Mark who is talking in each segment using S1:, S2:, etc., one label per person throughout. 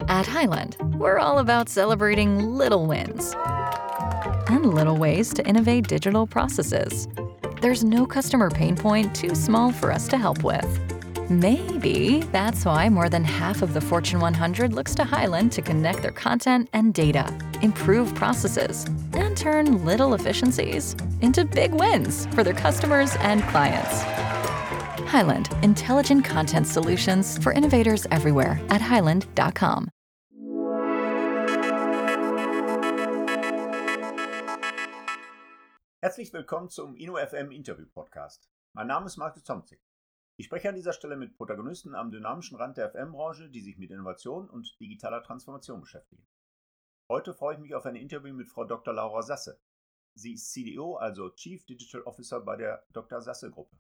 S1: At Highland, we're all about celebrating little wins and little ways to innovate digital processes. There's no customer pain point too small for us to help with. Maybe that's why more than half of the Fortune 100 looks to Highland to connect their content and data, improve processes, and turn little efficiencies into big wins for their customers and clients. Highland, intelligent content solutions for innovators everywhere at highland.com.
S2: Herzlich willkommen zum InnoFM Interview Podcast. Mein Name ist Markus Tomzig. Ich spreche an dieser Stelle mit Protagonisten am dynamischen Rand der FM-Branche, die sich mit Innovation und digitaler Transformation beschäftigen. Heute freue ich mich auf ein Interview mit Frau Dr. Laura Sasse. Sie ist CDO, also Chief Digital Officer bei der Dr. Sasse Gruppe.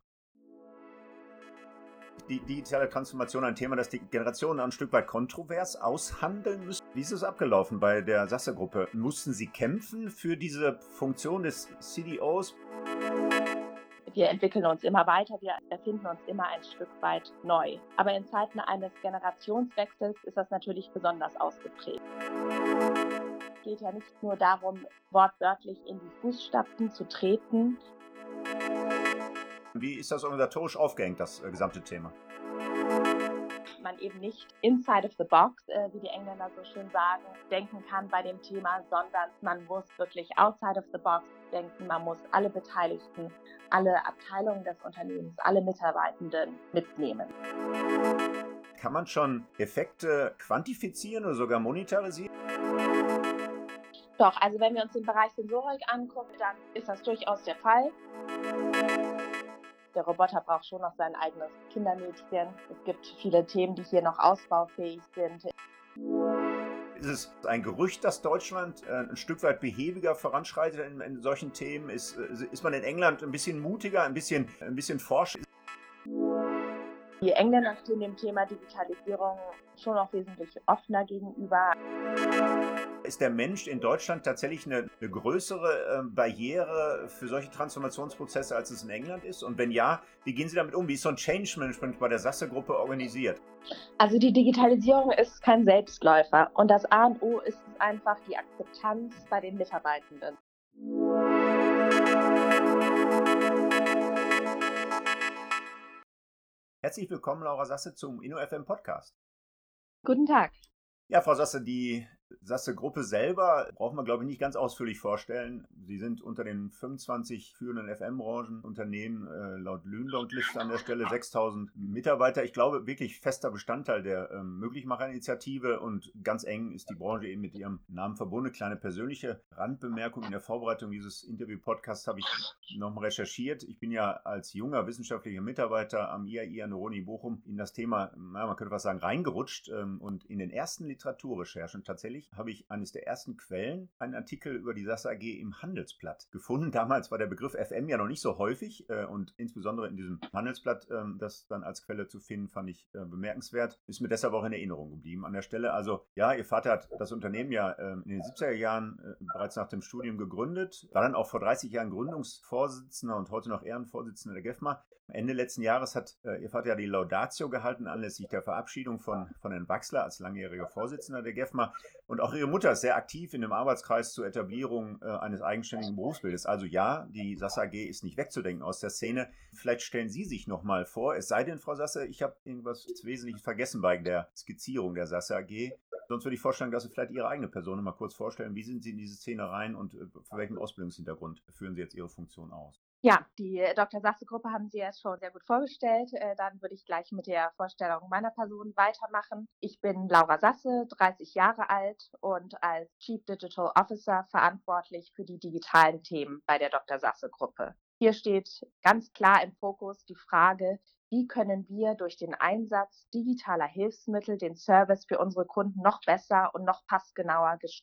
S2: Die digitale Transformation, ein Thema, das die Generationen ein Stück weit kontrovers aushandeln müssen. Wie ist es abgelaufen bei der Sasse Gruppe? Mussten Sie kämpfen für diese Funktion des CDOs?
S3: Wir entwickeln uns immer weiter, wir erfinden uns immer ein Stück weit neu. Aber in Zeiten eines Generationswechsels ist das natürlich besonders ausgeprägt. Es geht ja nicht nur darum, wortwörtlich in die Fußstapfen zu treten.
S2: Wie ist das organisatorisch aufgehängt, das gesamte Thema?
S3: Man eben nicht inside of the box, wie die Engländer so schön sagen, denken kann bei dem Thema, sondern man muss wirklich outside of the box denken. Man muss alle Beteiligten, alle Abteilungen des Unternehmens, alle Mitarbeitenden mitnehmen.
S2: Kann man schon Effekte quantifizieren oder sogar monetarisieren?
S3: Doch, also wenn wir uns den Bereich Sensorik angucken, dann ist das durchaus der Fall. Der Roboter braucht schon noch sein eigenes Kindermädchen. Es gibt viele Themen, die hier noch ausbaufähig sind.
S2: Ist es ein Gerücht, dass Deutschland ein Stück weit behäbiger voranschreitet in solchen Themen? Ist man in England ein bisschen mutiger, ein bisschen forscher?
S3: Die Engländer stehen dem Thema Digitalisierung schon noch wesentlich offener gegenüber.
S2: Ist der Mensch in Deutschland tatsächlich eine größere Barriere für solche Transformationsprozesse, als es in England ist? Und wenn ja, wie gehen Sie damit um? Wie ist so ein Change Management bei der Sasse-Gruppe organisiert?
S3: Also die Digitalisierung ist kein Selbstläufer. Und das A und O ist einfach die Akzeptanz bei den Mitarbeitenden.
S2: Herzlich willkommen, Laura Sasse, zum InnoFM Podcast.
S3: Guten Tag.
S2: Ja, Frau Sasse, die Sasse-Gruppe selber brauchen wir, glaube ich, nicht ganz ausführlich vorstellen. Sie sind unter den 25 führenden FM-Branchenunternehmen laut Lünlond-Liste an der Stelle 6.000 Mitarbeiter. Ich glaube, wirklich fester Bestandteil der Möglichmacher-Initiative und ganz eng ist die Branche eben mit ihrem Namen verbunden. Kleine persönliche Randbemerkung: In der Vorbereitung dieses Interview-Podcasts habe ich nochmal recherchiert. Ich bin ja als junger wissenschaftlicher Mitarbeiter am IAI an der Uni Bochum in das Thema, man könnte was sagen, reingerutscht und in den ersten Literaturrecherchen tatsächlich habe ich eines der ersten Quellen, einen Artikel über die Sasse AG im Handelsblatt gefunden. Damals war der Begriff FM ja noch nicht so häufig und insbesondere in diesem Handelsblatt, das dann als Quelle zu finden, fand ich bemerkenswert. Ist mir deshalb auch in Erinnerung geblieben an der Stelle. Also ja, Ihr Vater hat das Unternehmen ja in den 70er Jahren bereits nach dem Studium gegründet, war dann auch vor 30 Jahren Gründungsvorsitzender und heute noch Ehrenvorsitzender der GEFMA. Ende letzten Jahres hat Ihr Vater ja die Laudatio gehalten anlässlich der Verabschiedung von Herrn Wachsler als langjähriger Vorsitzender der GEFMA. Und auch Ihre Mutter ist sehr aktiv in dem Arbeitskreis zur Etablierung eines eigenständigen Berufsbildes. Also ja, die Sasse AG ist nicht wegzudenken aus der Szene. Vielleicht stellen Sie sich noch mal vor, es sei denn, Frau Sasse, ich habe irgendwas Wesentliches vergessen bei der Skizzierung der Sasse AG. Sonst würde ich vorschlagen, dass Sie vielleicht Ihre eigene Person mal kurz vorstellen. Wie sind Sie in diese Szene rein und für welchen Ausbildungshintergrund führen Sie jetzt Ihre Funktion aus?
S3: Ja, die Dr. Sasse-Gruppe haben Sie jetzt schon sehr gut vorgestellt. Dann würde ich gleich mit der Vorstellung meiner Person weitermachen. Ich bin Laura Sasse, 30 Jahre alt und als Chief Digital Officer verantwortlich für die digitalen Themen bei der Dr. Sasse-Gruppe. Hier steht ganz klar im Fokus die Frage, wie können wir durch den Einsatz digitaler Hilfsmittel den Service für unsere Kunden noch besser und noch passgenauer gestalten.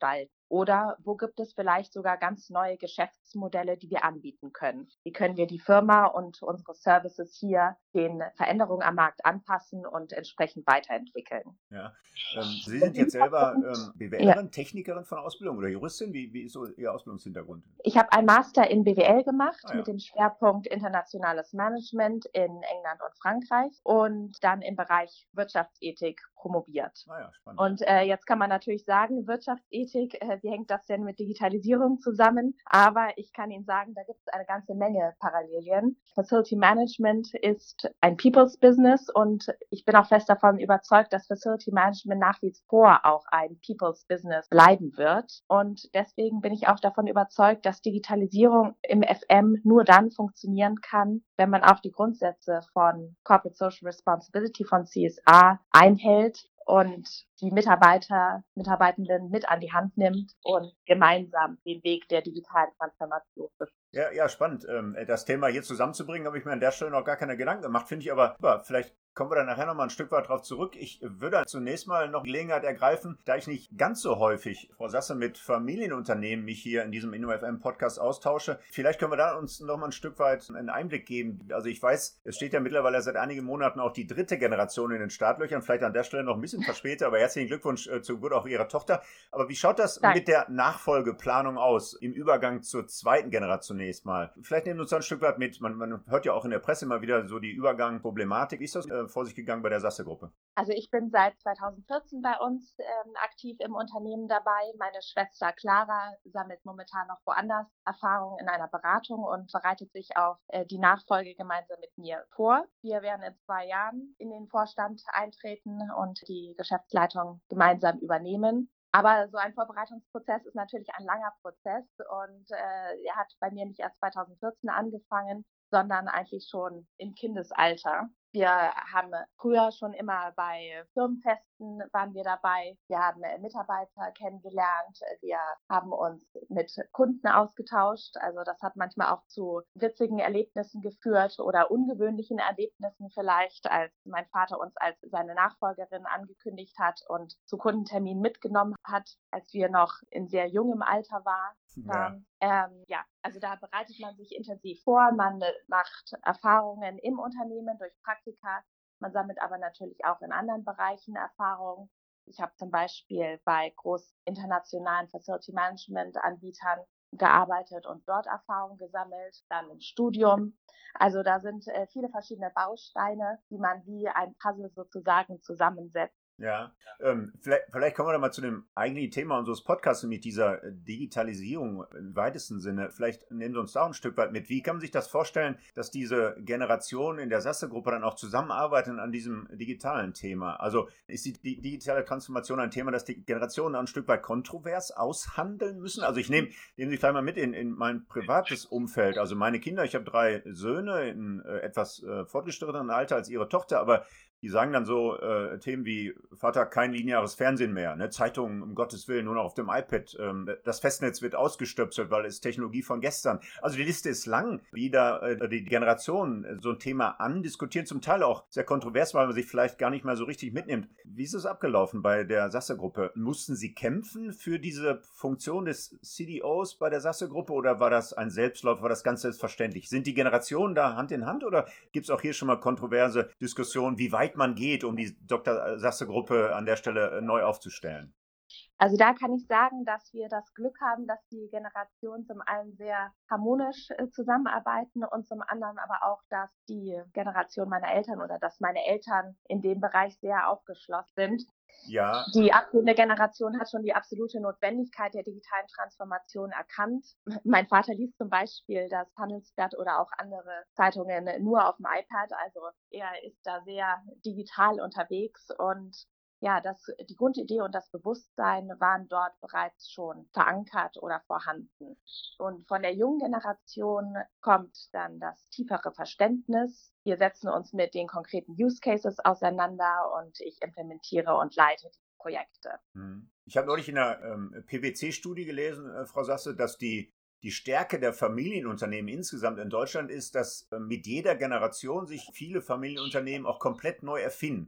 S3: Oder wo gibt es vielleicht sogar ganz neue Geschäftsmodelle, die wir anbieten können? Wie können wir die Firma und unsere Services hier den Veränderungen am Markt anpassen und entsprechend weiterentwickeln?
S2: Ja. Sie sind jetzt selber BWLerin, Technikerin von Ausbildung oder Juristin. Wie ist so Ihr Ausbildungshintergrund?
S3: Ich habe einen Master in BWL gemacht
S2: Ja.
S3: mit dem Schwerpunkt internationales Management in England und Frankreich und dann im Bereich Wirtschaftsethik promoviert.
S2: Ja, spannend.
S3: Und jetzt kann man natürlich sagen, Wirtschaftsethik, wie hängt das denn mit Digitalisierung zusammen? Aber ich kann Ihnen sagen, da gibt es eine ganze Menge Parallelien. Facility Management ist ein People's Business und ich bin auch fest davon überzeugt, dass Facility Management nach wie vor auch ein People's Business bleiben wird. Und deswegen bin ich auch davon überzeugt, dass Digitalisierung im FM nur dann funktionieren kann, wenn man auch die Grundsätze von Corporate Social Responsibility, von CSR einhält und die Mitarbeitenden mit an die Hand nimmt und gemeinsam den Weg der digitalen Transformation beschreitet.
S2: Ja, spannend. Das Thema hier zusammenzubringen, habe ich mir an der Stelle noch gar keine Gedanken gemacht, finde ich aber, vielleicht kommen wir dann nachher noch mal ein Stück weit drauf zurück. Ich würde zunächst mal noch die Gelegenheit ergreifen, da ich nicht ganz so häufig, Frau Sasse, mit Familienunternehmen mich hier in diesem InnoFM-Podcast austausche. Vielleicht können wir da uns noch mal ein Stück weit einen Einblick geben. Also ich weiß, es steht ja mittlerweile seit einigen Monaten auch die 3. Generation in den Startlöchern, vielleicht an der Stelle noch ein bisschen verspätet, aber herzlichen Glückwunsch zur Geburt auch Ihrer Tochter. Aber wie schaut das mit der Nachfolgeplanung aus, im Übergang zur 2. Generation zunächst mal? Vielleicht nehmen wir uns da ein Stück weit mit. Man hört ja auch in der Presse immer wieder so die Übergang-Problematik. Wie ist das vor sich gegangen bei der Sasse-Gruppe?
S3: Also ich bin seit 2014 bei uns aktiv im Unternehmen dabei. Meine Schwester Clara sammelt momentan noch woanders Erfahrungen in einer Beratung und bereitet sich auf die Nachfolge gemeinsam mit mir vor. Wir werden in 2 Jahren in den Vorstand eintreten und die Geschäftsleitung gemeinsam übernehmen. Aber so ein Vorbereitungsprozess ist natürlich ein langer Prozess und er hat bei mir nicht erst 2014 angefangen, sondern eigentlich schon im Kindesalter. Wir haben früher schon immer bei Firmenfesten waren wir dabei. Wir haben Mitarbeiter kennengelernt. Wir haben uns mit Kunden ausgetauscht. Also das hat manchmal auch zu witzigen Erlebnissen geführt oder ungewöhnlichen Erlebnissen vielleicht, als mein Vater uns als seine Nachfolgerin angekündigt hat und zu Kundenterminen mitgenommen hat, als wir noch in sehr jungem Alter waren. Also da bereitet man sich intensiv vor, man macht Erfahrungen im Unternehmen durch Praktika, man sammelt aber natürlich auch in anderen Bereichen Erfahrungen. Ich habe zum Beispiel bei großen internationalen Facility Management Anbietern gearbeitet und dort Erfahrung gesammelt, dann im Studium. Also da sind viele verschiedene Bausteine, die man wie ein Puzzle sozusagen zusammensetzt.
S2: Ja, vielleicht kommen wir da mal zu dem eigentlichen Thema unseres Podcasts, mit dieser Digitalisierung im weitesten Sinne. Vielleicht nehmen Sie uns da ein Stück weit mit. Wie kann man sich das vorstellen, dass diese Generation in der Sasse-Gruppe dann auch zusammenarbeiten an diesem digitalen Thema? Also ist die digitale Transformation ein Thema, das die Generationen ein Stück weit kontrovers aushandeln müssen? Also ich nehme Sie vielleicht mal mit in mein privates Umfeld. Also meine Kinder, ich habe 3 Söhne in etwas fortgeschritteneren Alter als Ihre Tochter, aber die sagen dann so Themen wie, Vater, kein lineares Fernsehen mehr, ne? Zeitungen, um Gottes Willen, nur noch auf dem iPad. Das Festnetz wird ausgestöpselt, weil es Technologie von gestern. Also die Liste ist lang, wie da die Generationen so ein Thema andiskutieren, zum Teil auch sehr kontrovers, weil man sich vielleicht gar nicht mehr so richtig mitnimmt. Wie ist es abgelaufen bei der Sasse-Gruppe? Mussten Sie kämpfen für diese Funktion des CDOs bei der Sasse-Gruppe oder war das ein Selbstlauf, war das ganz selbstverständlich? Sind die Generationen da Hand in Hand oder gibt es auch hier schon mal kontroverse Diskussionen, wie weit man geht, um die Dr. Sasse-Gruppe an der Stelle neu aufzustellen?
S3: Also da kann ich sagen, dass wir das Glück haben, dass die Generationen zum einen sehr harmonisch zusammenarbeiten und zum anderen aber auch, dass die Generation meiner Eltern oder dass meine Eltern in dem Bereich sehr aufgeschlossen sind.
S2: Ja.
S3: Die aktuelle Generation hat schon die absolute Notwendigkeit der digitalen Transformation erkannt. Mein Vater liest zum Beispiel das Handelsblatt oder auch andere Zeitungen nur auf dem iPad. Also er ist da sehr digital unterwegs und ja, die Grundidee und das Bewusstsein waren dort bereits schon verankert oder vorhanden. Und von der jungen Generation kommt dann das tiefere Verständnis. Wir setzen uns mit den konkreten Use Cases auseinander und ich implementiere und leite die Projekte.
S2: Ich habe neulich in einer PwC-Studie gelesen, Frau Sasse, dass die Stärke der Familienunternehmen insgesamt in Deutschland ist, dass mit jeder Generation sich viele Familienunternehmen auch komplett neu erfinden.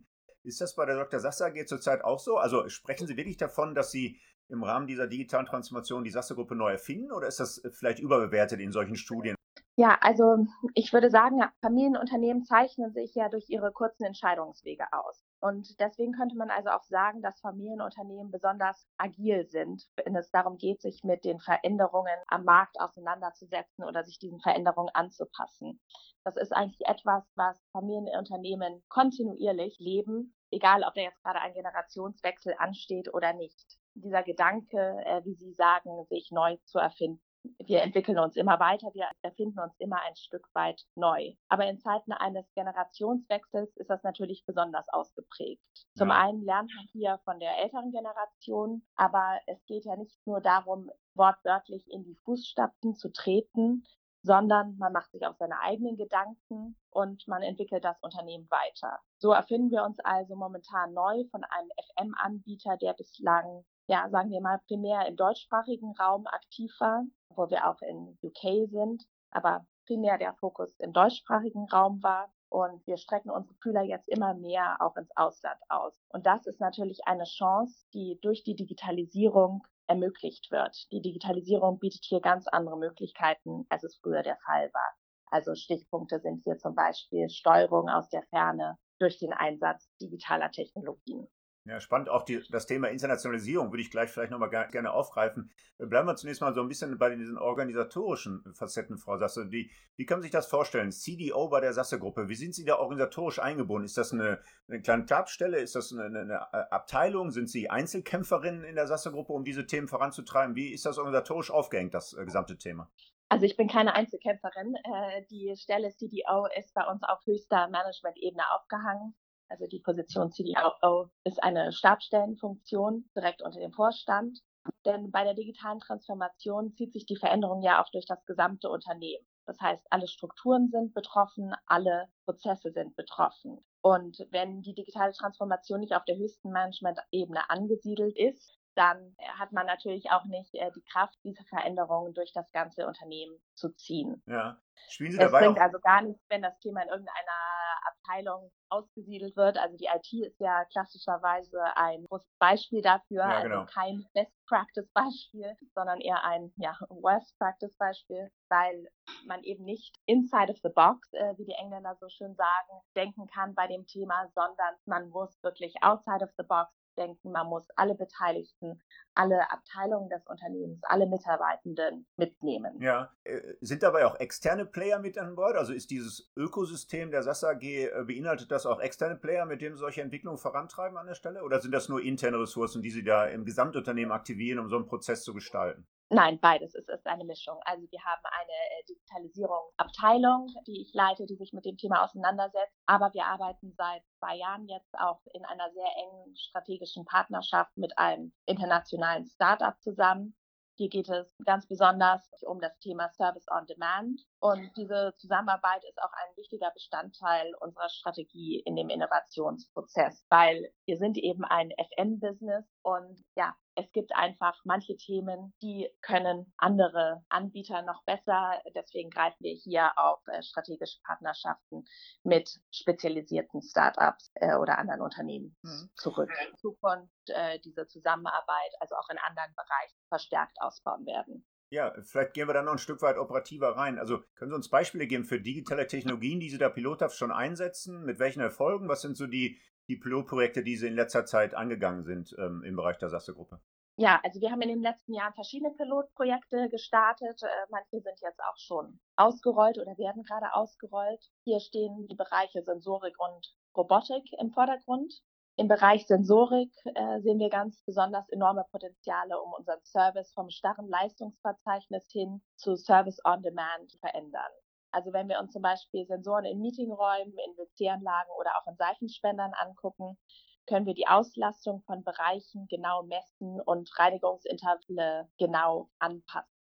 S2: Ist das bei der Dr. Sasse AG zurzeit auch so? Also sprechen Sie wirklich davon, dass Sie im Rahmen dieser digitalen Transformation die Sasse-Gruppe neu erfinden oder ist das vielleicht überbewertet in solchen Studien?
S3: Ja, also ich würde sagen, Familienunternehmen zeichnen sich ja durch ihre kurzen Entscheidungswege aus. Und deswegen könnte man also auch sagen, dass Familienunternehmen besonders agil sind, wenn es darum geht, sich mit den Veränderungen am Markt auseinanderzusetzen oder sich diesen Veränderungen anzupassen. Das ist eigentlich etwas, was Familienunternehmen kontinuierlich leben, egal ob da jetzt gerade ein Generationswechsel ansteht oder nicht. Dieser Gedanke, wie Sie sagen, sich neu zu erfinden. Wir entwickeln uns immer weiter, wir erfinden uns immer ein Stück weit neu. Aber in Zeiten eines Generationswechsels ist das natürlich besonders ausgeprägt. Zum einen lernt man hier von der älteren Generation, aber es geht ja nicht nur darum, wortwörtlich in die Fußstapfen zu treten, sondern man macht sich auch seine eigenen Gedanken und man entwickelt das Unternehmen weiter. So erfinden wir uns also momentan neu von einem FM-Anbieter, der bislang, ja, sagen wir mal, primär im deutschsprachigen Raum aktiv war, wo wir auch in UK sind, aber primär der Fokus im deutschsprachigen Raum war. Und wir strecken unsere Fühler jetzt immer mehr auch ins Ausland aus. Und das ist natürlich eine Chance, die durch die Digitalisierung ermöglicht wird. Die Digitalisierung bietet hier ganz andere Möglichkeiten, als es früher der Fall war. Also Stichpunkte sind hier zum Beispiel Steuerung aus der Ferne durch den Einsatz digitaler Technologien.
S2: Ja, spannend. Auch das Thema Internationalisierung würde ich gleich vielleicht nochmal gerne aufgreifen. Bleiben wir zunächst mal so ein bisschen bei diesen organisatorischen Facetten, Frau Sasse. Wie kann man sich das vorstellen? CDO bei der Sasse-Gruppe, wie sind Sie da organisatorisch eingebunden? Ist das eine kleine Stabsstelle? Ist das eine Abteilung? Sind Sie Einzelkämpferinnen in der Sasse-Gruppe, um diese Themen voranzutreiben? Wie ist das organisatorisch aufgehängt, das gesamte Thema?
S3: Also ich bin keine Einzelkämpferin. Die Stelle CDO ist bei uns auf höchster Management-Ebene aufgehangen. Also die Position CDO ist eine Stabsstellenfunktion direkt unter dem Vorstand. Denn bei der digitalen Transformation zieht sich die Veränderung ja auch durch das gesamte Unternehmen. Das heißt, alle Strukturen sind betroffen, alle Prozesse sind betroffen. Und wenn die digitale Transformation nicht auf der höchsten Management-Ebene angesiedelt ist, dann hat man natürlich auch nicht die Kraft, diese Veränderungen durch das ganze Unternehmen zu ziehen.
S2: Ja. Spielen Sie
S3: Es
S2: dabei
S3: bringt
S2: auch?
S3: also gar nichts, wenn das Thema in irgendeiner Abteilung ausgesiedelt wird. Also die IT ist ja klassischerweise ein großes Beispiel dafür,
S2: Ja,
S3: also
S2: genau.
S3: kein Best-Practice-Beispiel, sondern eher ein Worst-Practice-Beispiel, weil man eben nicht inside of the box, wie die Engländer so schön sagen, denken kann bei dem Thema, sondern man muss wirklich outside of the box denken, man muss alle Beteiligten, alle Abteilungen des Unternehmens, alle Mitarbeitenden mitnehmen.
S2: Ja, sind dabei auch externe Player mit an Bord? Also ist dieses Ökosystem der Sasse AG, beinhaltet das auch externe Player, mit denen Sie solche Entwicklungen vorantreiben an der Stelle? Oder sind das nur interne Ressourcen, die Sie da im Gesamtunternehmen aktivieren, um so einen Prozess zu gestalten?
S3: Nein, beides. Es ist eine Mischung. Also wir haben eine Digitalisierungsabteilung, die ich leite, die sich mit dem Thema auseinandersetzt. Aber wir arbeiten seit 2 Jahren jetzt auch in einer sehr engen strategischen Partnerschaft mit einem internationalen Startup zusammen. Hier geht es ganz besonders um das Thema Service on Demand. Und diese Zusammenarbeit ist auch ein wichtiger Bestandteil unserer Strategie in dem Innovationsprozess, weil wir sind eben ein FM-Business und ja, es gibt einfach manche Themen, die können andere Anbieter noch besser. Deswegen greifen wir hier auf strategische Partnerschaften mit spezialisierten Startups oder anderen Unternehmen zurück. In Zukunft diese Zusammenarbeit, also auch in anderen Bereichen, verstärkt ausbauen werden.
S2: Ja, vielleicht gehen wir da noch ein Stück weit operativer rein. Also können Sie uns Beispiele geben für digitale Technologien, die Sie da pilothaft schon einsetzen? Mit welchen Erfolgen? Was sind so die Pilotprojekte, die Sie in letzter Zeit angegangen sind im Bereich der Sasse-Gruppe?
S3: Ja, also wir haben in den letzten Jahren verschiedene Pilotprojekte gestartet. Manche sind jetzt auch schon ausgerollt oder werden gerade ausgerollt. Hier stehen die Bereiche Sensorik und Robotik im Vordergrund. Im Bereich Sensorik sehen wir ganz besonders enorme Potenziale, um unseren Service vom starren Leistungsverzeichnis hin zu Service on Demand zu verändern. Also wenn wir uns zum Beispiel Sensoren in Meetingräumen, in WC-Anlagen oder auch in Seifenspendern angucken, können wir die Auslastung von Bereichen genau messen und Reinigungsintervalle genau anpassen.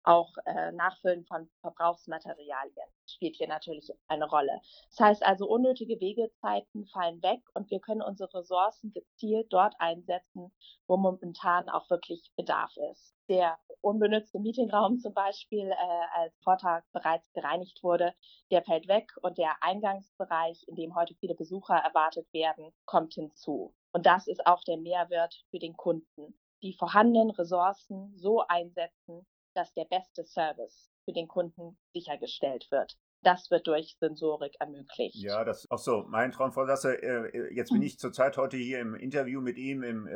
S3: Auch Nachfüllen von Verbrauchsmaterialien spielt hier natürlich eine Rolle. Das heißt also, unnötige Wegezeiten fallen weg und wir können unsere Ressourcen gezielt dort einsetzen, wo momentan auch wirklich Bedarf ist. Der unbenutzte Meetingraum zum Beispiel, als Vortag bereits gereinigt wurde, der fällt weg und der Eingangsbereich, in dem heute viele Besucher erwartet werden, kommt hinzu. Und das ist auch der Mehrwert für den Kunden. Die vorhandenen Ressourcen so einsetzen, dass der beste Service für den Kunden sichergestellt wird. Das wird durch Sensorik ermöglicht.
S2: Ja, das ist auch so mein Traumvorsasse. Jetzt bin ich zurzeit heute hier im Interview mit ihm im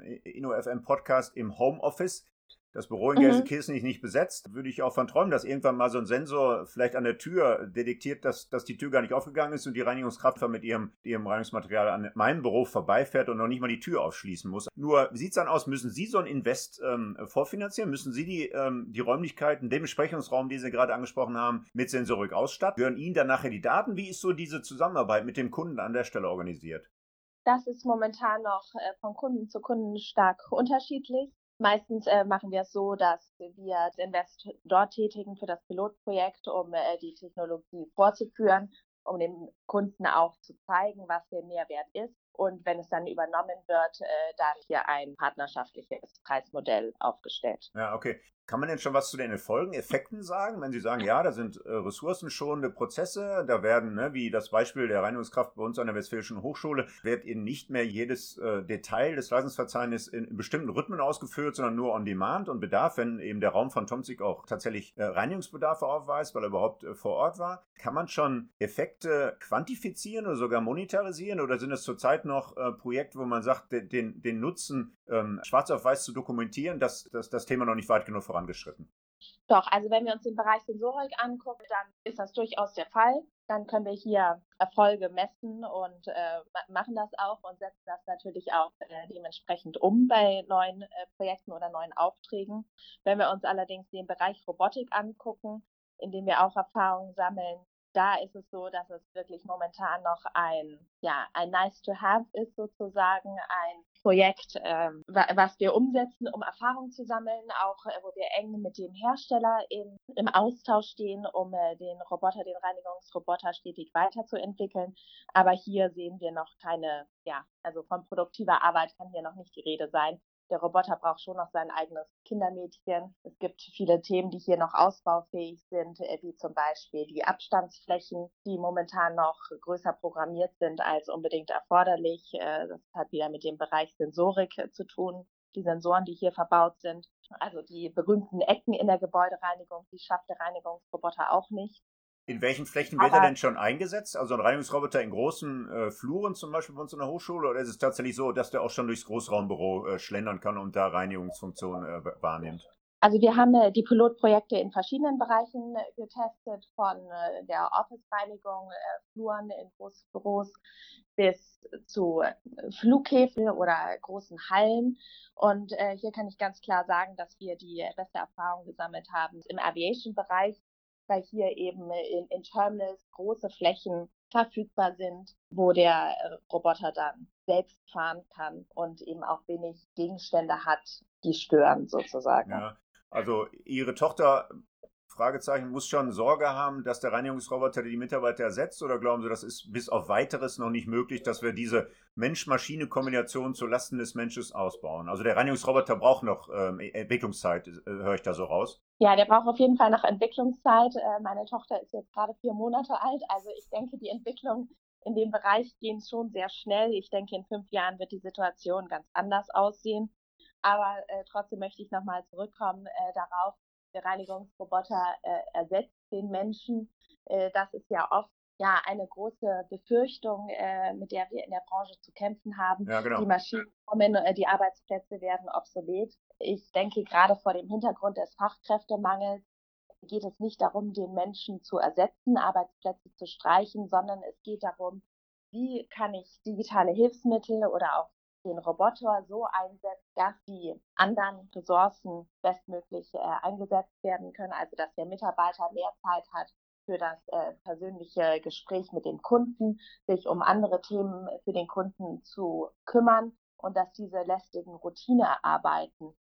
S2: InnoFM Podcast im Homeoffice. Das Büro in Gelsenkirchen ist nicht besetzt. Würde ich auch von träumen, dass irgendwann mal so ein Sensor vielleicht an der Tür detektiert, dass die Tür gar nicht aufgegangen ist und die Reinigungskraft mit ihrem Reinigungsmaterial an meinem Büro vorbeifährt und noch nicht mal die Tür aufschließen muss. Nur, wie sieht es dann aus? Müssen Sie so ein Invest vorfinanzieren? Müssen Sie die Räumlichkeiten, den Besprechungsraum, den Sie gerade angesprochen haben, mit Sensorik ausstatten? Gehören Ihnen dann nachher die Daten? Wie ist so diese Zusammenarbeit mit dem Kunden an der Stelle organisiert?
S3: Das ist momentan noch von Kunden zu Kunden stark unterschiedlich. Meistens machen wir es so, dass wir das Invest dort tätigen für das Pilotprojekt, um die Technologie vorzuführen, um dem Kunden auch zu zeigen, was der Mehrwert ist. Und wenn es dann übernommen wird, dann hier ein partnerschaftliches Preismodell aufgestellt.
S2: Ja, okay. Kann man denn schon was zu den Effekten sagen, wenn Sie sagen, ja, da sind ressourcenschonende Prozesse, da werden, wie das Beispiel der Reinigungskraft bei uns an der Westfälischen Hochschule, wird eben nicht mehr jedes Detail des Leistungsverzeichnisses in bestimmten Rhythmen ausgeführt, sondern nur on demand und Bedarf, wenn eben der Raum von Tomzig auch tatsächlich Reinigungsbedarfe aufweist, weil er überhaupt vor Ort war. Kann man schon Effekte quantifizieren oder sogar monetarisieren oder sind es zurzeit noch Projekte, wo man sagt, den Nutzen schwarz auf weiß zu dokumentieren, dass das Thema noch nicht weit genug vorangeschritten?
S3: Doch, also wenn wir uns den Bereich Sensorik angucken, dann ist das durchaus der Fall. Dann können wir hier Erfolge messen und machen das auch und setzen das natürlich auch dementsprechend um bei neuen Projekten oder neuen Aufträgen. Wenn wir uns allerdings den Bereich Robotik angucken, in dem wir auch Erfahrungen sammeln, da ist es so, dass es wirklich momentan noch ein nice to have ist sozusagen, ein Projekt, was wir umsetzen, um Erfahrung zu sammeln, auch wo wir eng mit dem Hersteller im Austausch stehen, um den Reinigungsroboter stetig weiterzuentwickeln. Aber hier sehen wir noch keine, also von produktiver Arbeit kann hier noch nicht die Rede sein. Der Roboter braucht schon noch sein eigenes Kindermädchen. Es gibt viele Themen, die hier noch ausbaufähig sind, wie zum Beispiel die Abstandsflächen, die momentan noch größer programmiert sind als unbedingt erforderlich. Das hat wieder mit dem Bereich Sensorik zu tun. Die Sensoren, die hier verbaut sind, also die berühmten Ecken in der Gebäudereinigung, die schafft der Reinigungsroboter auch nicht.
S2: In welchen Flächen wird er denn schon eingesetzt? Also ein Reinigungsroboter in großen Fluren zum Beispiel bei uns in der Hochschule? Oder ist es tatsächlich so, dass der auch schon durchs Großraumbüro schlendern kann und da Reinigungsfunktionen wahrnimmt?
S3: Also wir haben die Pilotprojekte in verschiedenen Bereichen getestet, von der Office-Reinigung, Fluren in Großbüros bis zu Flughäfen oder großen Hallen. Und hier kann ich ganz klar sagen, dass wir die beste Erfahrung gesammelt haben im Aviation-Bereich, weil hier eben in Terminals große Flächen verfügbar sind, wo der Roboter dann selbst fahren kann und eben auch wenig Gegenstände hat, die stören sozusagen.
S2: Ja, also Ihre Tochter, Fragezeichen, muss schon Sorge haben, dass der Reinigungsroboter die Mitarbeiter ersetzt, oder glauben Sie, das ist bis auf Weiteres noch nicht möglich, dass wir diese Mensch-Maschine-Kombination zulasten des Menschen ausbauen? Also der Reinigungsroboter braucht noch Entwicklungszeit, höre ich da so raus?
S3: Ja, der braucht auf jeden Fall noch Entwicklungszeit. Meine Tochter ist jetzt gerade 4 Monate alt, also ich denke, die Entwicklung in dem Bereich gehen schon sehr schnell. Ich denke, in 5 Jahren wird die Situation ganz anders aussehen. Aber trotzdem möchte ich nochmal zurückkommen darauf, der Reinigungsroboter ersetzt den Menschen. Das ist ja oft eine große Befürchtung, mit der wir in der Branche zu kämpfen haben.
S2: Ja, genau.
S3: Die Maschinen kommen, die Arbeitsplätze werden obsolet. Ich denke, gerade vor dem Hintergrund des Fachkräftemangels geht es nicht darum, den Menschen zu ersetzen, Arbeitsplätze zu streichen, sondern es geht darum, wie kann ich digitale Hilfsmittel oder auch den Roboter so einsetzt, dass die anderen Ressourcen bestmöglich eingesetzt werden können, also dass der Mitarbeiter mehr Zeit hat für das persönliche Gespräch mit dem Kunden, sich um andere Themen für den Kunden zu kümmern und dass diese lästigen Routinearbeiten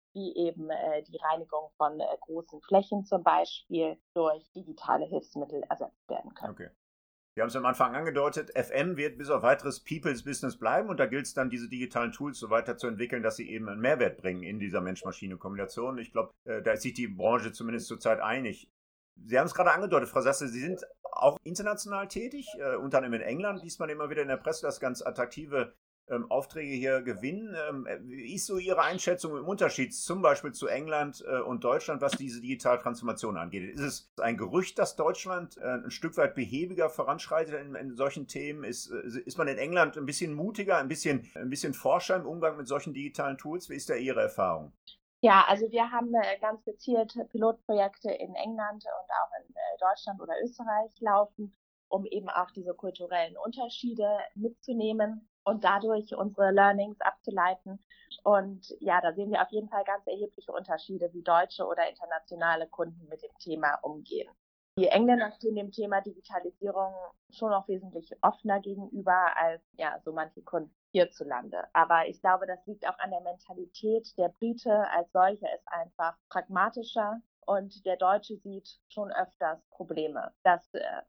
S3: wie eben die Reinigung von großen Flächen zum Beispiel durch digitale Hilfsmittel ersetzt werden können.
S2: Okay. Wir haben es am Anfang angedeutet, FM wird bis auf weiteres People's Business bleiben und da gilt es dann, diese digitalen Tools so weiterzuentwickeln, dass sie eben einen Mehrwert bringen in dieser Mensch-Maschine-Kombination. Ich glaube, da ist sich die Branche zumindest zurzeit einig. Sie haben es gerade angedeutet, Frau Sasse, Sie sind auch international tätig, unter anderem in England, liest man immer wieder in der Presse, dass ganz attraktive Aufträge hier gewinnen. Wie ist so Ihre Einschätzung im Unterschied zum Beispiel zu England und Deutschland, was diese digitale Transformation angeht? Ist es ein Gerücht, dass Deutschland ein Stück weit behäbiger voranschreitet in solchen Themen? Ist man in England ein bisschen mutiger, ein bisschen forscher im Umgang mit solchen digitalen Tools? Wie ist da Ihre Erfahrung?
S3: Ja, also wir haben ganz gezielt Pilotprojekte in England und auch in Deutschland oder Österreich laufen, um eben auch diese kulturellen Unterschiede mitzunehmen und dadurch unsere Learnings abzuleiten. Und ja, da sehen wir auf jeden Fall ganz erhebliche Unterschiede, wie deutsche oder internationale Kunden mit dem Thema umgehen. Die Engländer stehen dem Thema Digitalisierung schon noch wesentlich offener gegenüber als ja so manche Kunden hierzulande. Aber ich glaube, das liegt auch an der Mentalität. Der Brite als solcher ist einfach pragmatischer und der Deutsche sieht schon öfters Probleme. Das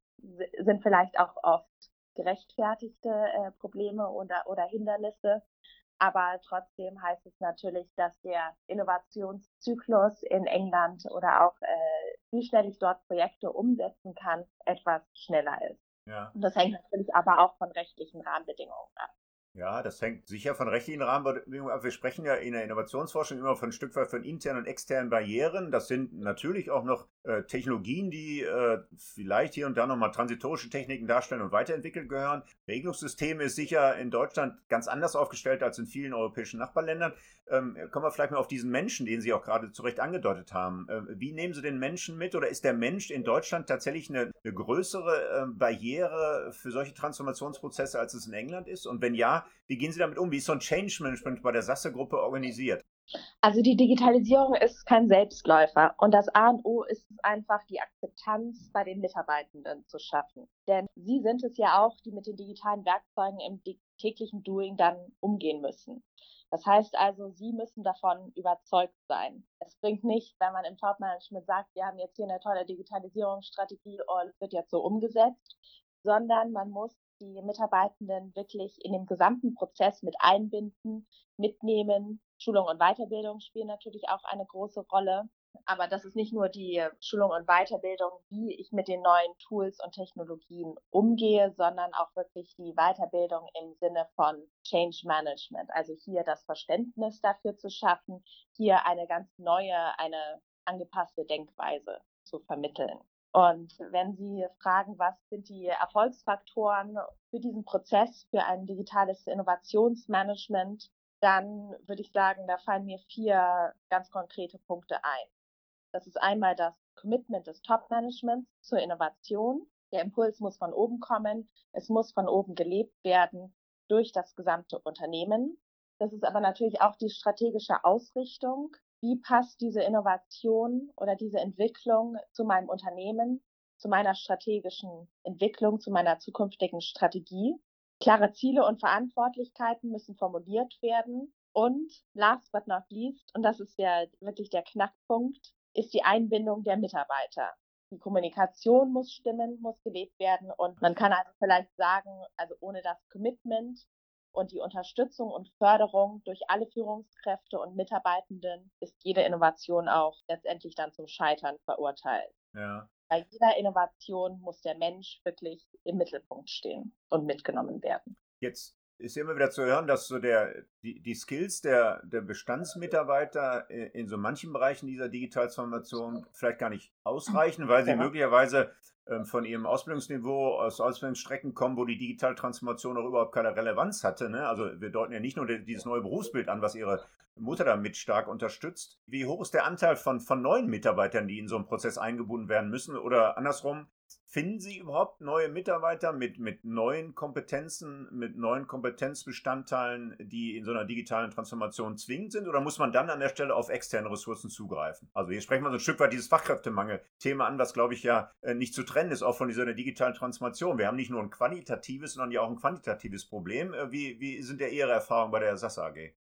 S3: sind vielleicht auch oft gerechtfertigte Probleme oder Hindernisse. Aber trotzdem heißt es natürlich, dass der Innovationszyklus in England oder auch wie schnell ich dort Projekte umsetzen kann, etwas schneller ist.
S2: Ja.
S3: Und das hängt natürlich aber auch von rechtlichen Rahmenbedingungen ab.
S2: Ja, das hängt sicher von rechtlichen Rahmenbedingungen ab. Wir sprechen ja in der Innovationsforschung immer von ein Stück weit von internen und externen Barrieren. Das sind natürlich auch noch Technologien, die vielleicht hier und da nochmal transitorische Techniken darstellen und weiterentwickelt gehören. Regelungssysteme ist sicher in Deutschland ganz anders aufgestellt als in vielen europäischen Nachbarländern. Kommen wir vielleicht mal auf diesen Menschen, den Sie auch gerade zu Recht angedeutet haben. Wie nehmen Sie den Menschen mit oder ist der Mensch in Deutschland tatsächlich eine größere Barriere für solche Transformationsprozesse, als es in England ist? Und wenn ja, wie gehen Sie damit um? Wie ist so ein Change Management bei der Sasse-Gruppe organisiert?
S3: Also die Digitalisierung ist kein Selbstläufer und das A und O ist es einfach, die Akzeptanz bei den Mitarbeitenden zu schaffen. Denn sie sind es ja auch, die mit den digitalen Werkzeugen im täglichen Doing dann umgehen müssen. Das heißt also, sie müssen davon überzeugt sein. Es bringt nicht, wenn man im Top-Management sagt, wir haben jetzt hier eine tolle Digitalisierungsstrategie und es wird jetzt so umgesetzt, sondern man muss die Mitarbeitenden wirklich in dem gesamten Prozess mit einbinden, mitnehmen. Schulung und Weiterbildung spielen natürlich auch eine große Rolle. Aber das ist nicht nur die Schulung und Weiterbildung, wie ich mit den neuen Tools und Technologien umgehe, sondern auch wirklich die Weiterbildung im Sinne von Change Management. Also hier das Verständnis dafür zu schaffen, hier eine ganz neue, eine angepasste Denkweise zu vermitteln. Und wenn Sie fragen, was sind die Erfolgsfaktoren für diesen Prozess, für ein digitales Innovationsmanagement, dann würde ich sagen, da fallen mir 4 ganz konkrete Punkte ein. Das ist einmal das Commitment des Top-Managements zur Innovation. Der Impuls muss von oben kommen. Es muss von oben gelebt werden durch das gesamte Unternehmen. Das ist aber natürlich auch die strategische Ausrichtung. Wie passt diese Innovation oder diese Entwicklung zu meinem Unternehmen, zu meiner strategischen Entwicklung, zu meiner zukünftigen Strategie? Klare Ziele und Verantwortlichkeiten müssen formuliert werden. Und last but not least, und das ist ja wirklich der Knackpunkt, ist die Einbindung der Mitarbeiter. Die Kommunikation muss stimmen, muss gelebt werden. Und man kann also vielleicht sagen, also ohne das Commitment und die Unterstützung und Förderung durch alle Führungskräfte und Mitarbeitenden ist jede Innovation auch letztendlich dann zum Scheitern verurteilt.
S2: Ja.
S3: Bei jeder Innovation muss der Mensch wirklich im Mittelpunkt stehen und mitgenommen werden.
S2: Jetzt ist immer wieder zu hören, dass so die Skills der Bestandsmitarbeiter in so manchen Bereichen dieser Digitaltransformation vielleicht gar nicht ausreichen, weil sie möglicherweise von ihrem Ausbildungsniveau aus Ausbildungsstrecken kommen, wo die digitale Transformation auch überhaupt keine Relevanz hatte. Ne? Also wir deuten ja nicht nur dieses neue Berufsbild an, was ihre Mutter damit stark unterstützt. Wie hoch ist der Anteil von neuen Mitarbeitern, die in so einen Prozess eingebunden werden müssen? Oder andersrum, finden Sie überhaupt neue Mitarbeiter mit neuen Kompetenzen, mit neuen Kompetenzbestandteilen, die in so einer digitalen Transformation zwingend sind? Oder muss man dann an der Stelle auf externe Ressourcen zugreifen? Also hier sprechen wir so ein Stück weit dieses Fachkräftemangel-Thema an, was, glaube ich, ja nicht zu trennen ist, auch von dieser digitalen Transformation. Wir haben nicht nur ein qualitatives, sondern ja auch ein quantitatives Problem. Wie sind Ihre Erfahrungen bei der Sasse AG?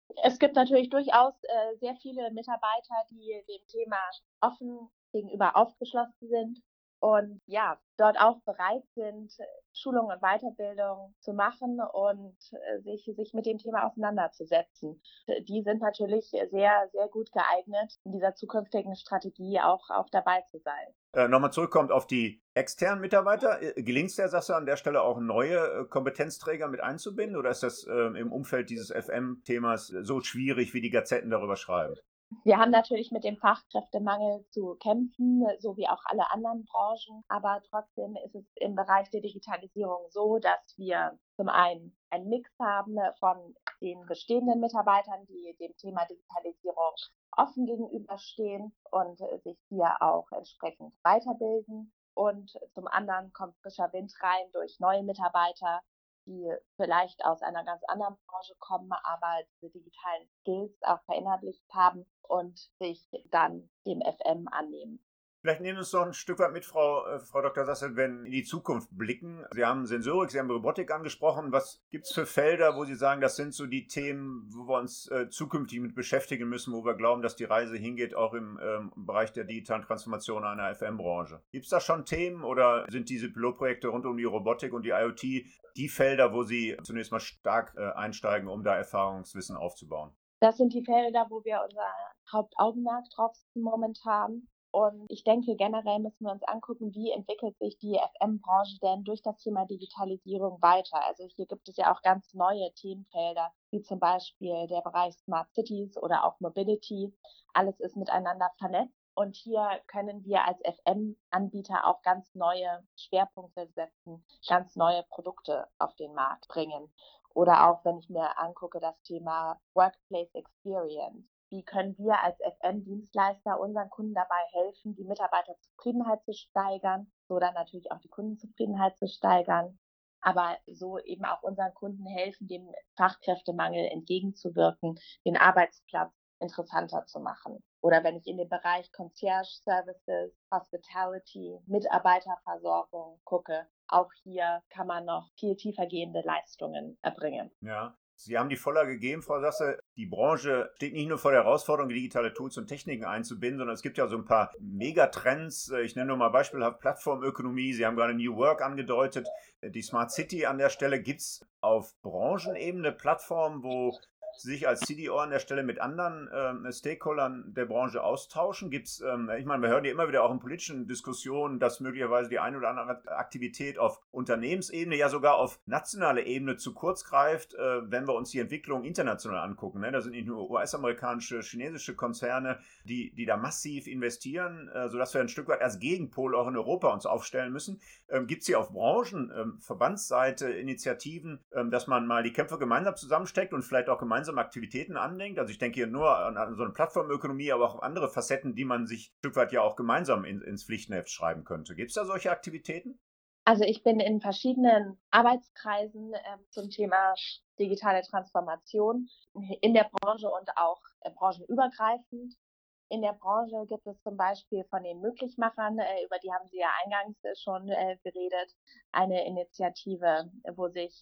S3: Es gibt natürlich durchaus sehr viele Mitarbeiter, die dem Thema offen gegenüber aufgeschlossen sind und ja, dort auch bereit sind, Schulung und Weiterbildung zu machen und sich mit dem Thema auseinanderzusetzen. Die sind natürlich sehr, sehr gut geeignet, in dieser zukünftigen Strategie auch dabei zu sein.
S2: Nochmal zurückkommt auf die externen Mitarbeiter. Gelingt es der Sasse an der Stelle auch neue Kompetenzträger mit einzubinden oder ist das im Umfeld dieses FM-Themas so schwierig, wie die Gazetten darüber schreiben?
S3: Wir haben natürlich mit dem Fachkräftemangel zu kämpfen, so wie auch alle anderen Branchen. Aber trotzdem ist es im Bereich der Digitalisierung so, dass wir zum einen einen Mix haben von den bestehenden Mitarbeitern, die dem Thema Digitalisierung offen gegenüberstehen und sich hier auch entsprechend weiterbilden. Und zum anderen kommt frischer Wind rein durch neue Mitarbeiter, die vielleicht aus einer ganz anderen Branche kommen, aber diese digitalen Skills auch verinnerlicht haben und sich dann dem FM annehmen.
S2: Vielleicht nehmen wir uns noch ein Stück weit mit, Frau Dr. Sasse, wenn in die Zukunft blicken. Sie haben Sensorik, Sie haben Robotik angesprochen. Was gibt es für Felder, wo Sie sagen, das sind so die Themen, wo wir uns zukünftig mit beschäftigen müssen, wo wir glauben, dass die Reise hingeht, auch im Bereich der digitalen Transformation einer FM-Branche? Gibt es da schon Themen oder sind diese Pilotprojekte rund um die Robotik und die IoT die Felder, wo Sie zunächst mal stark einsteigen, um da Erfahrungswissen aufzubauen?
S3: Das sind die Felder, wo wir unser Hauptaugenmerk drauf sind momentan. Und ich denke, generell müssen wir uns angucken, wie entwickelt sich die FM-Branche denn durch das Thema Digitalisierung weiter. Also hier gibt es ja auch ganz neue Themenfelder, wie zum Beispiel der Bereich Smart Cities oder auch Mobility. Alles ist miteinander vernetzt. Und hier können wir als FM-Anbieter auch ganz neue Schwerpunkte setzen, ganz neue Produkte auf den Markt bringen. Oder auch, wenn ich mir angucke, das Thema Workplace Experience. Wie können wir als FM-Dienstleister unseren Kunden dabei helfen, die Mitarbeiterzufriedenheit zu steigern, so dann natürlich auch die Kundenzufriedenheit zu steigern, aber so eben auch unseren Kunden helfen, dem Fachkräftemangel entgegenzuwirken, den Arbeitsplatz interessanter zu machen. Oder wenn ich in den Bereich Concierge Services, Hospitality, Mitarbeiterversorgung gucke, auch hier kann man noch viel tiefergehende Leistungen erbringen.
S2: Ja. Sie haben die Vorlage gegeben, Frau Sasse. Die Branche steht nicht nur vor der Herausforderung, digitale Tools und Techniken einzubinden, sondern es gibt ja so ein paar Megatrends. Ich nenne nur mal beispielhaft Plattformökonomie. Sie haben gerade New Work angedeutet. Die Smart City an der Stelle. Gibt es auf Branchenebene Plattformen, wo Sie sich als CDO an der Stelle mit anderen Stakeholdern der Branche austauschen? Gibt's, ich meine, wir hören ja immer wieder auch in politischen Diskussionen, dass möglicherweise die eine oder andere Aktivität auf Unternehmensebene, ja sogar auf nationaler Ebene zu kurz greift, wenn wir uns die Entwicklung international angucken. Ne? Da sind nicht nur US-amerikanische, chinesische Konzerne, die da massiv investieren, sodass wir ein Stück weit als Gegenpol auch in Europa uns aufstellen müssen. Gibt es hier auf Verbandsseite Initiativen, dass man mal die Köpfe gemeinsam zusammensteckt und vielleicht auch gemeinsam Aktivitäten andenkt? Also ich denke hier nur an so eine Plattformökonomie, aber auch andere Facetten, die man sich ein Stück weit ja auch gemeinsam ins Pflichtenheft schreiben könnte. Gibt es da solche Aktivitäten?
S3: Also ich bin in verschiedenen Arbeitskreisen zum Thema digitale Transformation in der Branche und auch branchenübergreifend. In der Branche gibt es zum Beispiel von den Möglichmachern, über die haben Sie ja eingangs schon geredet, eine Initiative, wo sich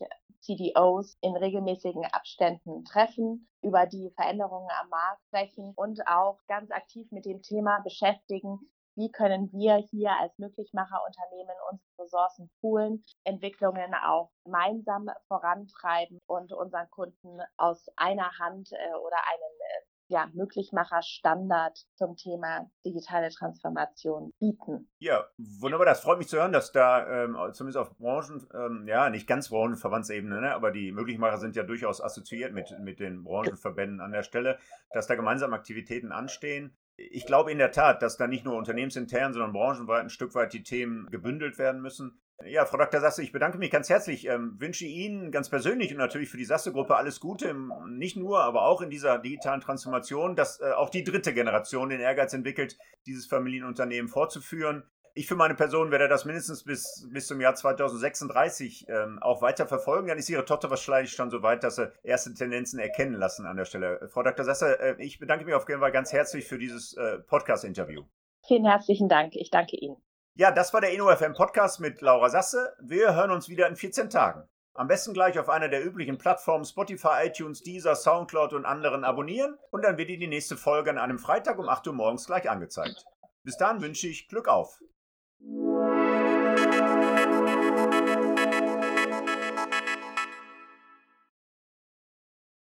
S3: CDOs in regelmäßigen Abständen treffen, über die Veränderungen am Markt sprechen und auch ganz aktiv mit dem Thema beschäftigen, wie können wir hier als Möglichmacherunternehmen unsere Ressourcen poolen, Entwicklungen auch gemeinsam vorantreiben und unseren Kunden aus einer Hand oder einen Möglichmacher-Standard zum Thema digitale Transformation bieten.
S2: Ja, wunderbar. Das freut mich zu hören, dass da zumindest auf nicht ganz Branchenverbandsebene, ne, aber die Möglichmacher sind ja durchaus assoziiert mit den Branchenverbänden an der Stelle, dass da gemeinsam Aktivitäten anstehen. Ich glaube in der Tat, dass da nicht nur unternehmensintern, sondern branchenweit ein Stück weit die Themen gebündelt werden müssen. Ja, Frau Dr. Sasse, ich bedanke mich ganz herzlich. Wünsche Ihnen ganz persönlich und natürlich für die Sasse-Gruppe alles Gute, nicht nur, aber auch in dieser digitalen Transformation, dass auch die dritte Generation den Ehrgeiz entwickelt, dieses Familienunternehmen fortzuführen. Ich für meine Person werde das mindestens bis zum Jahr 2036 auch weiter verfolgen. Dann ist Ihre Tochter wahrscheinlich schon so weit, dass sie erste Tendenzen erkennen lassen an der Stelle. Frau Dr. Sasse, ich bedanke mich auf jeden Fall ganz herzlich für dieses Podcast-Interview.
S3: Vielen herzlichen Dank. Ich danke Ihnen.
S2: Ja, das war der InnoFM Podcast mit Laura Sasse. Wir hören uns wieder in 14 Tagen. Am besten gleich auf einer der üblichen Plattformen Spotify, iTunes, Deezer, Soundcloud und anderen abonnieren und dann wird dir die nächste Folge an einem Freitag um 8 Uhr morgens gleich angezeigt. Bis dahin wünsche ich Glück auf!